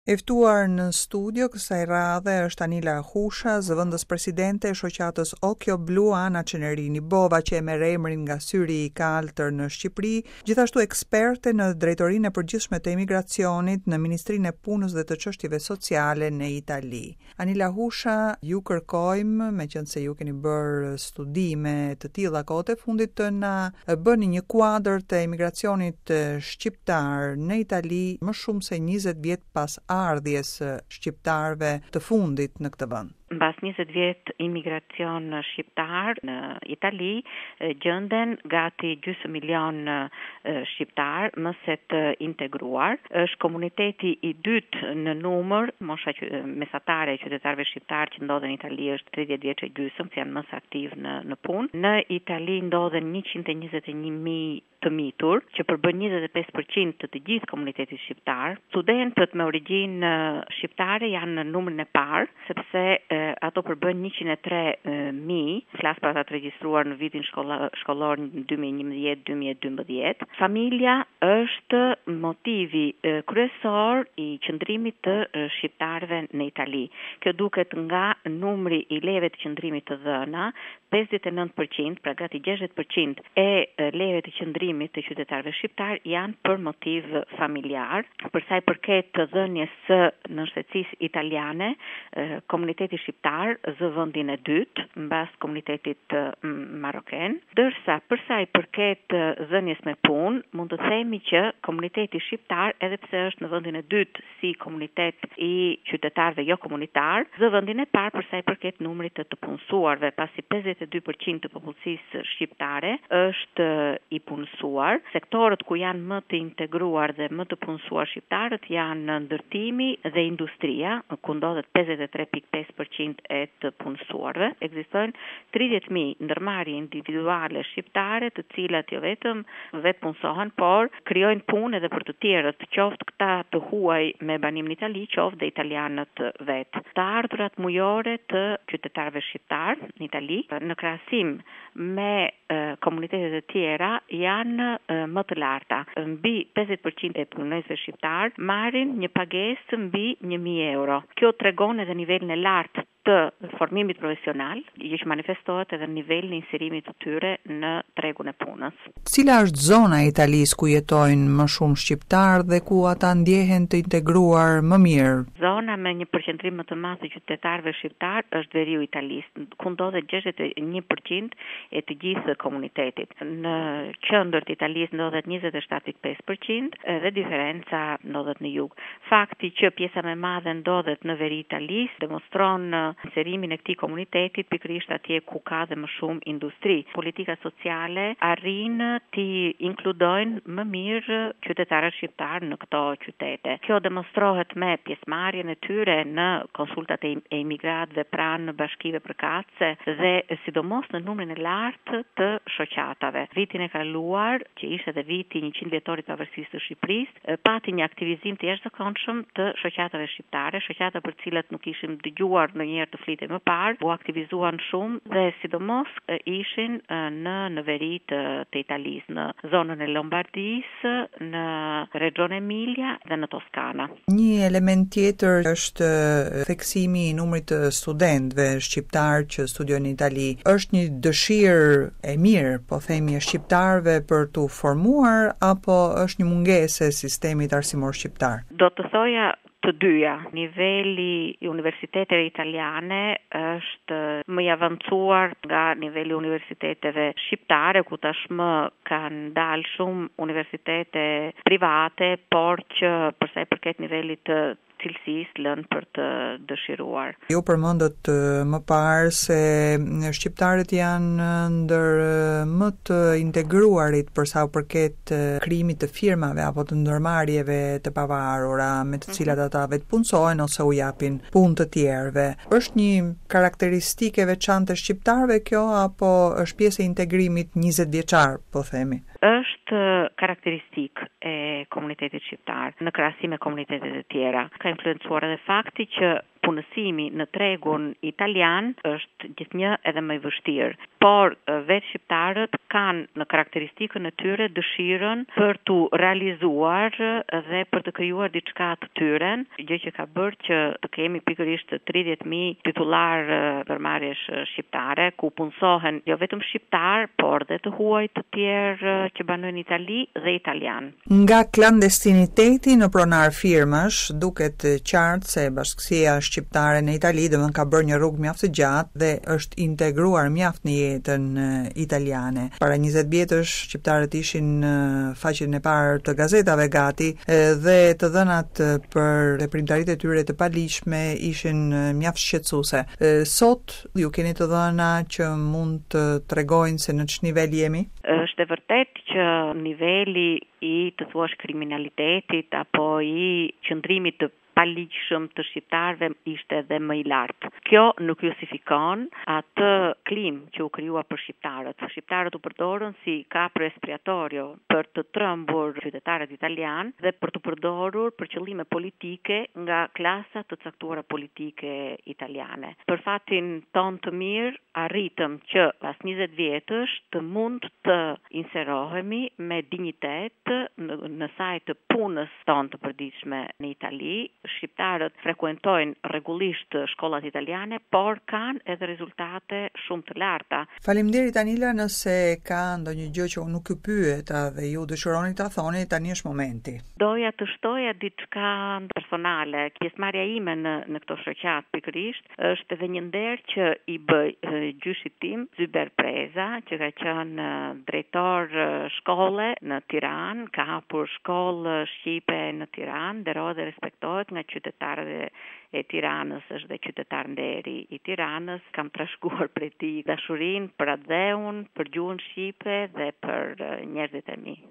E ftuar në studio kësaj radhe është Anila Husha, zëvendës presidente e shoqatës Occhio Blu Ana Çenerini Bova, që e merr emrin nga syri i kaltër në Shqipëri, gjithashtu eksperte në drejtorinë e përgjithshme të imigracionit në Ministrinë e Punës dhe të Çështjeve Sociale në Itali. Anila Husha, ju kërkojmë, meqense ju keni bërë studime të tilla kohët e fundit, të na bëni një kuadër të imigracionit shqiptar në Itali më shumë se 20 vjet pas ardhjes shqiptarëve të fundit në këtë vend. Mbas 20 vjet imigracion shqiptar në Itali, gjenden gati gjysmë milion shqiptar mëse të integruar. Është komuniteti i dytë në numër, mosha mesatare e qytetarëve shqiptar që ndodhen në Itali është 30 vjeç e gjysmë, që janë më aktiv në punë. Në Itali ndodhen 121.000 të mitur, që përbën 25% të gjithë komunitetit shqiptar. Studentët me origjinë shqiptare janë në numrin e parë, sepse ato përbën 103.000, flas për ata të regjistruar në vitin shkollor 2011-2012. Familja është motivi kryesor i qëndrimit të shqiptarëve në Itali. Kjo duket nga numri i leve të qëndrimit të dhëna, 59%, pra gati 60% e leve të qëndrimit të qytetarëve shqiptar janë për motiv familjar. Për sa i përket të dhënies së nënshtëcisë italiane, komuniteti shqiptar zë vendin e dytë mbas komunitetit maroken, ndërsa për sa i përket dhënies me punë, mund të themi që komuniteti shqiptar, edhe pse është në vendin e dytë si komunitet i qytetarëve jo komunitar, zë vendin e parë për sa i përket numrit të punësuarve, pasi 52% të popullsisë shqiptare është i punësuar. Sektorët ku janë më të integruar dhe më të punësuar shqiptarët janë ndërtimi dhe industria, ku ndodhet 53.5% e të punësuarve. Ekzistojnë 30.000 ndërmarrje individuale shqiptare, të cilat jo vetëm vetë punësohen, por krijojnë punë edhe për të tjerët, qoftë këta të huaj me banim në Itali, qoftë dhe italianët vetë. Të ardhurat mujore të qytetarëve shqiptar në Itali, në krahasim me komunitetet e tjera, janë më të larta. Mbi 50% e punonjësve shqiptar marrin një pagesë mbi 1.000 euro. Kjo tregon edhe nivelin e lartë të formimit profesional, që manifestohet edhe në nivelin e inserimit të tyre në tregun e punës. Cila është zona e Italisë ku jetojnë më shumë shqiptar dhe ku ata ndjehen të integruar më mirë? Zona me një përqendrim më të madh të qytetarëve shqiptar është veriu i Italisë, ku ndodhet 61% e të gjithë komunitetit. Në qendër të Italisë ndodhet 27.5% dhe diferenca ndodhet në jug. Fakti që pjesa më e madhe ndodhet në veri Italisë demonstron inserimin e këtij komunitetit pikërisht atje ku ka dhe më shumë industri. Politika sociale arrin të inkludojnë më mirë qytetarët shqiptar në këto qytete. Kjo demonstrohet me pjesëmarrjen e tyre në konsultat e imigratëve pranë bashkive përkatëse dhe sidomos në numrin e lartë të shoqatave. Vitin e kaluar, që ishte edhe viti 100 vjetorit të pavarësisë së Shqipërisë, pati një aktivizim të jashtëzakonshëm të shoqatave shqiptare, shoqata për të cilat nuk ishim dëgjuar ndonjëherë të flitej më parë, u aktivizuan shumë dhe sidomos ishin në veri të Italisë, në zonën e Lombardisë, në Regione Emilia dhe në Toskana. Një element tjetër është theksimi i numrit të studentëve shqiptar që studiojnë në Itali. Është një dëshirë e mirë, po themi, e shqiptarëve për të formuar, apo është një mungesë e sistemit arsimor shqiptar? Do të thoja të dyja. Niveli i universiteteve italiane është më i avancuar nga niveli i universiteteve shqiptare, ku tashmë kanë dalë shumë universitete private, por që për sa i përket nivelit të cilësisë lënë për të dëshiruar. Ju përmendët më parë se shqiptarët janë ndër më të integruarit për sa u përket krijimit të firmave apo të ndërmarrjeve të pavarura me të cilat ata vetë punësohen ose u japin punë të tjerëve. Është një karakteristikë e veçantë e shqiptarëve kjo, apo është pjesë e integrimit 20 vjeçar, po themi? Është karakteristikë e komunitetit shqiptar në krahasim me komunitetet e tjera. Ka influencuar edhe fakti që punësimi në tregun italian është gjithnjë edhe më i vështirë. por vetë shqiptarët kanë në karakteristikën e tyre dëshirën për të realizuar dhe për të krijuar diçka të tyren, gjë që ka bërë që të kemi pikërisht 30.000 titullar përmarrjesh shqiptare, ku punësohen jo vetëm shqiptar, por dhe të huaj të tjerë që banojnë në Itali dhe italian. Nga klandestiniteti në pronar firmash, duket qartë se Bashkësia Shqiptare në Itali domethënë ka bërë një rrugë mjaft të gjatë dhe është integruar mjaft në jetën italiane. Para 20 vjetësh shqiptarët ishin në faqen e parë të gazetave gati dhe të dhënat për veprimtaritë e tyre të paligjshme ishin mjaft shqetësuese. Sot ju keni të dhëna që mund të tregojnë se në ç'nivel jemi? Është e vërtet që niveli i të thuash kriminalitetit apo i qëndrimit të paligjshëm të shqiptarëve ishte edhe më i lartë. Kjo nuk justifikon atë klim që u krijua për shqiptarët. Shqiptarët u përdorën si capro espiatorio për të trembur qytetarët italian dhe për të përdorur për qëllime politike nga klasa të caktuara politike italiane. Për fatin ton të mirë, arritëm që pas 20 vjetësh të mund të inserohemi me dinjitet në saj të punës tonë të përditshme në Itali. Shqiptarët frekuentojnë rregullisht shkollat italiane, por kanë edhe rezultate shumë të larta. Faleminderit Anila, nëse ka ndonjë gjë që unë nuk ju pyeta dhe ju dëshironi ta thoni, tani është momenti. Doja të shtoja diçka personale. Pjesëmarrja ime në këto shoqat pikërisht është edhe një nder që i bëj gjyshit tim, Zyber Preza, që ka qenë drejtor shkolle në Tiranë, ka hapur shkollë shqipe në Tiranë, nderohet dhe respektohet nga qytetarët e Tiranës, është dhe qytetar nderi i Tiranës. Kam trashëguar prej tij dashurinë për atë dheun, për gjuhën shqipe dhe për njerëzit e mi.